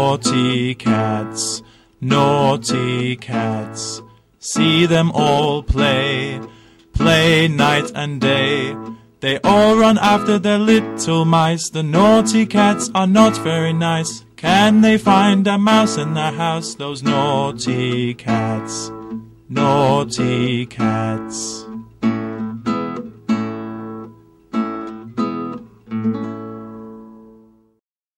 Naughty cats, naughty cats. See them all play, play night and day. They all run after their little mice. The naughty cats are not very nice. Can they find a mouse in the house? Those naughty cats, naughty cats.